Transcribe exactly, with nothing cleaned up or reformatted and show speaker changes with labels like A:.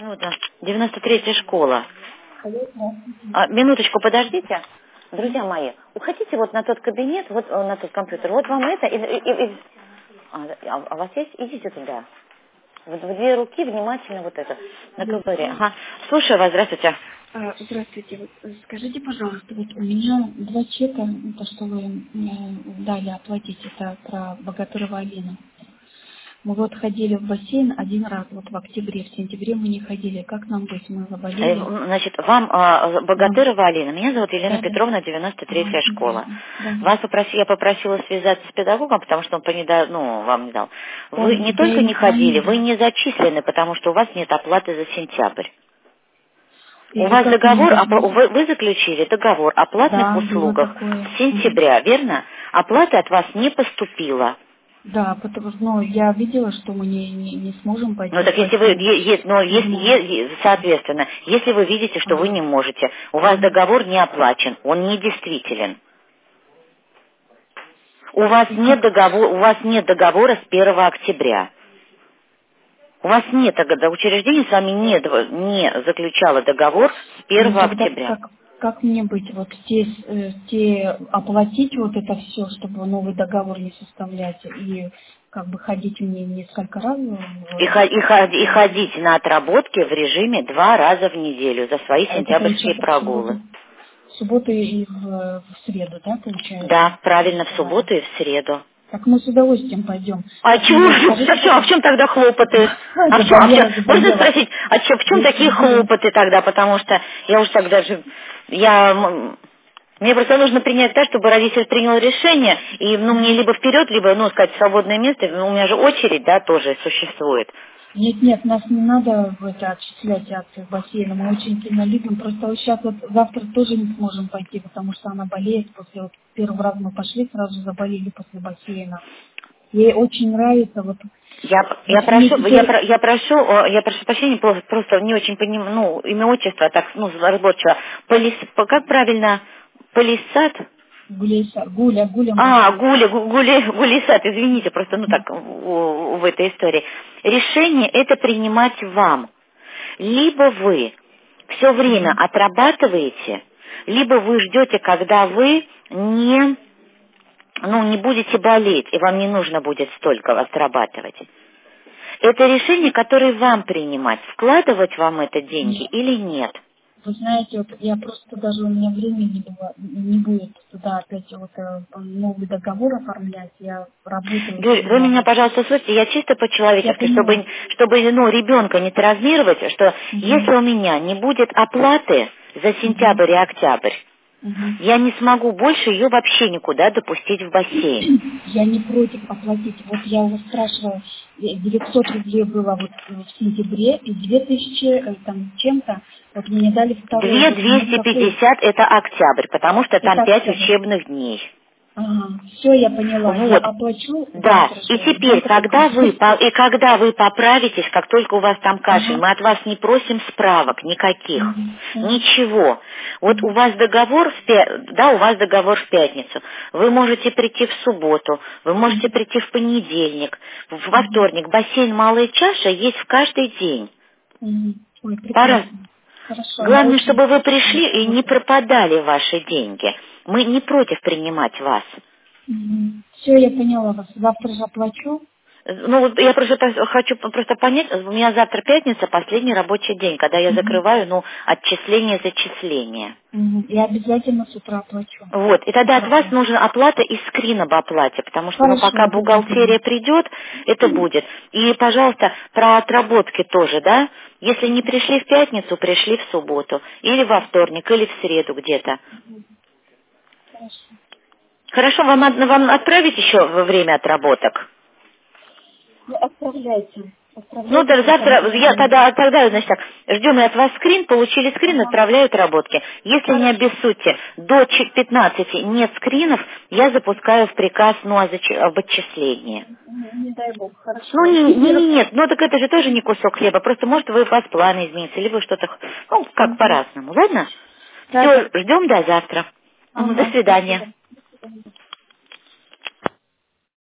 A: Вот, да. девяносто третья школа. А, минуточку, подождите. Друзья мои, уходите вот на тот кабинет, вот э, на тот компьютер. Вот вам это. И, и- и- и- А, а- а у вас есть? Идите туда. Вот в две руки внимательно вот это. На ковре. Ага. Слушаю вас, здравствуйте.
B: А, Здравствуйте. Вот, э, скажите, пожалуйста, вот у меня два чека, то, что вы мне дали оплатить, это про Богатырова Алину. Мы вот ходили в бассейн один раз, вот в октябре, в сентябре мы не ходили. Как нам быть? Мы
A: Э,
B: заболели.
A: Значит, вам а,
B: Да,
A: Богатырова Алина. Меня зовут Елена
B: да, да.
A: Петровна, девяносто
B: Ага,
A: третья школа.
B: извините. Да.
A: Вас попроси, я попросила связаться с педагогом, потому что он по недо- ну, вам не дал. Вы
B: Он,
A: не
B: я
A: только
B: ему
A: не ходили,
B: звонила.
A: вы не зачислены, потому что у вас нет оплаты за сентябрь. У
B: И, и
A: вас
B: как мне
A: договор,
B: быть?
A: опла- вы, вы заключили договор о платных
B: Да, было
A: услугах
B: такое.
A: с
B: Мгм.
A: сентября, верно? Оплата от вас не поступила.
B: Да, потому что ну, я видела, что мы не, не, не сможем пойти
A: Ну
B: в
A: так если вы,
B: бассейн.
A: е- е- но если,
B: Мгм.
A: е- е- соответственно, если вы видите, что вы
B: Ага.
A: не можете, у вас
B: Мгм.
A: договор не оплачен, он не действителен. У вас
B: И
A: нет
B: как?
A: договора, у вас нет договора с первого октября. У вас нет договора, учреждение с вами не, дво- не заключало договор с
B: Ну
A: первого
B: тогда
A: октября.
B: как, как мне быть? Вот те, э, те оплатить вот это все, чтобы новый договор не составлять и как бы ходить мне несколько раз
A: И,
B: в...
A: хо- и хо- и ходить на отработки в режиме два раза в неделю за свои
B: А это
A: сентябрьские
B: получается в
A: прогулы.
B: субботу, в субботу и в, в среду, да, получается?
A: Да, правильно, в
B: Бывает.
A: субботу и в среду.
B: Так мы с удовольствием пойдем.
A: А
B: Так
A: чего
B: мне
A: же,
B: скажите,
A: а в чем, а в
B: пожалуйста.
A: чем тогда хлопоты? А в чем, а в чем,
B: Заболела,
A: можно
B: заболела.
A: спросить, а чё- в чем такие
B: Весь день.
A: хлопоты тогда? Потому что я уж тогда же, я, м, мне просто нужно принять так, чтобы родитель принял решение, и, ну, мне либо вперед, либо, ну, сказать, свободное место, ну, у меня же очередь, да, тоже существует.
B: Нет, нет, нас не надо в это отчислять от бассейна. Мы очень сильно любим. Просто вот сейчас вот завтра тоже не сможем пойти, потому что она болеет. После вот первого раза мы пошли, сразу заболели после бассейна. Ей очень нравится. Вот,
A: Я, я
B: вот мне
A: прошу, я,
B: теперь
A: про- я прошу, о, я прошу прощения, просто, просто не очень понимаю, ну, имя отчество, так, ну, разборчиво. Полис, по- как правильно, Полисад?
B: Гуляйса, Гуля, Гуля
A: А,
B: Мурзаева.
A: Гуля, Гу- Гуля, Гулисат, извините, просто, ну, так, в, в этой истории. Решение это принимать вам. Либо вы все время
B: Мгм.
A: отрабатываете, либо вы ждете, когда вы не, ну, не будете болеть, и вам не нужно будет столько отрабатывать. Это решение, которое вам принимать, вкладывать вам это деньги
B: Нет.
A: или нет.
B: Вы знаете, вот я просто даже у меня времени не, было, не будет туда опять вот э, новый договор оформлять. Я работаю
A: Юль,
B: очень
A: вы меня,
B: много.
A: пожалуйста, слушайте, я чисто
B: Я
A: по-человечески,
B: поняла.
A: чтобы, чтобы ну, ребенка не травмировать, что если
B: Мгм.
A: у меня не будет оплаты за
B: Мгм.
A: сентябрь и октябрь,
B: Мгм.
A: я не смогу больше ее вообще никуда допустить в бассейн.
B: Я не против оплатить. Вот я вас спрашивала, э, девятьсот рублей было вот в сентябре и две тысячи э, там двести вот мне дали второй.
A: Две
B: Вот мне
A: двести
B: какой?
A: пятьдесят это октябрь, потому что там
B: Это
A: пять
B: октябрь.
A: учебных дней.
B: Ага, все, я поняла. Я
A: Вот.
B: оплачу
A: Да,
B: завтра
A: и
B: же.
A: теперь,
B: Завтра
A: когда вы,
B: приду.
A: по- и когда вы поправитесь, как только у вас там кашель,
B: Ага.
A: мы от вас не просим справок никаких,
B: Мгм. Мгм.
A: ничего. Вот у
B: Мгм.
A: вас договор в пя- да, у вас договор в пятницу. Вы можете прийти в субботу, вы можете
B: Мгм.
A: прийти в понедельник, в- во
B: Мгм.
A: вторник. Бассейн «Малая чаша» есть в каждый день.
B: Мгм. Ой,
A: Пора.
B: прекрасно. Хорошо, я
A: Главное,
B: очень
A: чтобы вы
B: с вами
A: пришли и не
B: согласна.
A: пропадали ваши деньги. Мы не против принимать вас.
B: Все, я поняла вас. Завтра же оплачу.
A: Ну, вот я просто пос- хочу п- просто понять, у меня завтра пятница, последний рабочий день, когда я
B: Мгм.
A: закрываю, ну, отчисление, зачисление.
B: Мгм. Я обязательно с утра оплачу.
A: Вот, и тогда от вас
B: Завтра.
A: нужна оплата и скрин об оплате, потому что, ну,
B: Хорошо,
A: пока
B: обязательно.
A: бухгалтерия придет, это будет. И, пожалуйста, про отработки тоже, да? Если не пришли в пятницу, пришли в субботу, или во вторник, или в среду где-то.
B: Хорошо.
A: Хорошо, вам, од- вам отправить еще во время отработок?
B: Ну, отправляйте.
A: Ну,
B: Отправляйте,
A: да,
B: потому
A: завтра,
B: что
A: я
B: я...
A: тогда, тогда, значит так, ждем от вас скрин, получили скрин,
B: Ага.
A: отправляю отработки. Если не
B: Хорошо.
A: обессудьте, до ч- пятнадцати нет скринов, я запускаю в приказ, ну, о зач- об отчислении.
B: Мгм. Не дай бог.
A: Ну,
B: Хорошо.
A: не, не, не, нет, ну, так это же тоже не кусок хлеба, просто, может, вы, у вас планы изменятся, либо что-то, ну, как
B: Мгм.
A: по-разному, ладно?
B: Да,
A: Все,
B: да.
A: ждем до завтра. Мгм, до
B: Ага.
A: свидания.
B: Спасибо. До свидания.